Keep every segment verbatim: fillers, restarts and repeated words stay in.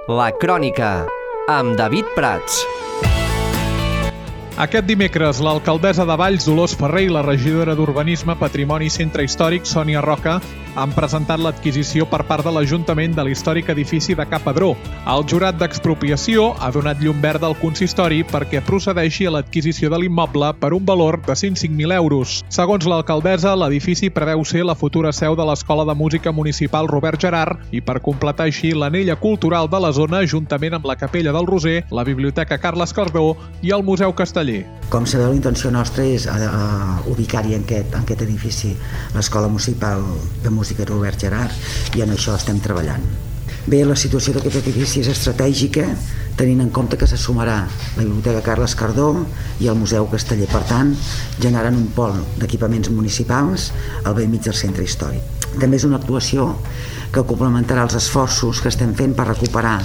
La Crònica, amb David Prats. Aquest dimecres, l'alcaldessa de Valls, Dolors Ferrer, i la regidora d'Urbanisme, Patrimoni i Centre Històric, Sònia Roca, han presentat l'adquisició per part de l'Ajuntament de l'històric edifici de Ca Padró. El jurat d'expropiació ha donat llum verda al consistori perquè procedeixi a l'adquisició de l'immoble per un valor de cent cinc mil euros. Segons l'alcaldessa, l'edifici preveu ser la futura seu de l'Escola de Música Municipal Robert Gerhard i per completar així l'anella cultural de la zona, juntament amb la Capella del Roser, la Biblioteca Carles Cardó i el Museu Casteller. Com sabeu, la intenció nostra és uh, ubicar-hi en aquest, en aquest edifici l'Escola Municipal de Música Robert Gerhard i en això estem treballant. Bé, la situació d'aquest edifici és estratègica, tenint en compte que se sumarà la Biblioteca Carles Cardó i el Museu Casteller. Per tant, generant un pol d'equipaments municipals al bell mig del centre històric. També és una actuació que complementarà els esforços que estem fent per recuperar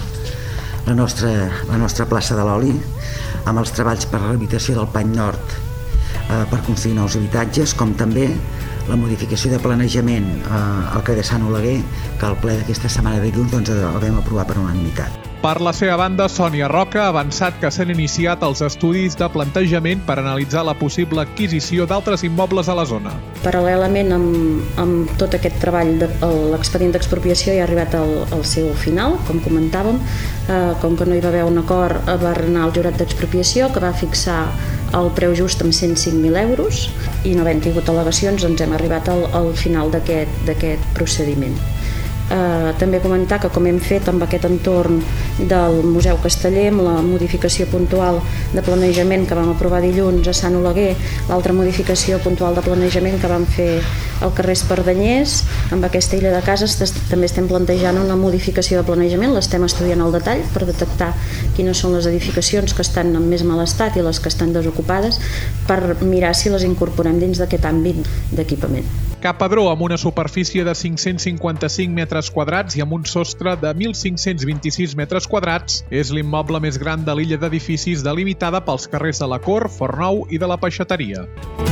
la nostra, la nostra plaça de l'Oli, amb els treballs per la rehabilitació del Pany Nord eh, per construir nous habitatges, com també la modificació de planejament eh, al carrer de Sant Oleguer, que al ple d'aquesta setmana de dilluns doncs, el vam aprovar per unanimitat. Per la seva banda, Sònia Roca ha avançat que s'han iniciat els estudis de plantejament per analitzar la possible adquisició d'altres immobles a la zona. Paral·lelament amb, amb tot aquest treball, de, l'expedient d'expropiació ja ha arribat al, al seu final, com comentàvem. Eh, com que no hi va haver un acord, va anar al jurat d'expropiació, que va fixar el preu just amb cent cinc mil euros, i no havent tingut al·legacions ens hem arribat al, al final d'aquest, d'aquest procediment. Uh, també comentar que, com hem fet amb aquest entorn del Museu Casteller, amb la modificació puntual de planejament que vam aprovar dilluns a Sant Oleguer, l'altra modificació puntual de planejament que vam fer al carrer Espardenyers, amb aquesta illa de cases també estem plantejant una modificació de planejament, l'estem estudiant al detall per detectar quines són les edificacions que estan en més mal estat i les que estan desocupades, per mirar si les incorporem dins d'aquest àmbit d'equipament. Ca Padró, amb una superfície de cinc-cents cinquanta-cinc metres quadrats i amb un sostre de mil cinc-cents vint-i-sis metres quadrats, és l'immoble més gran de l'illa d'edificis delimitada pels carrers de la Cor, Fornou i de la Peixateria.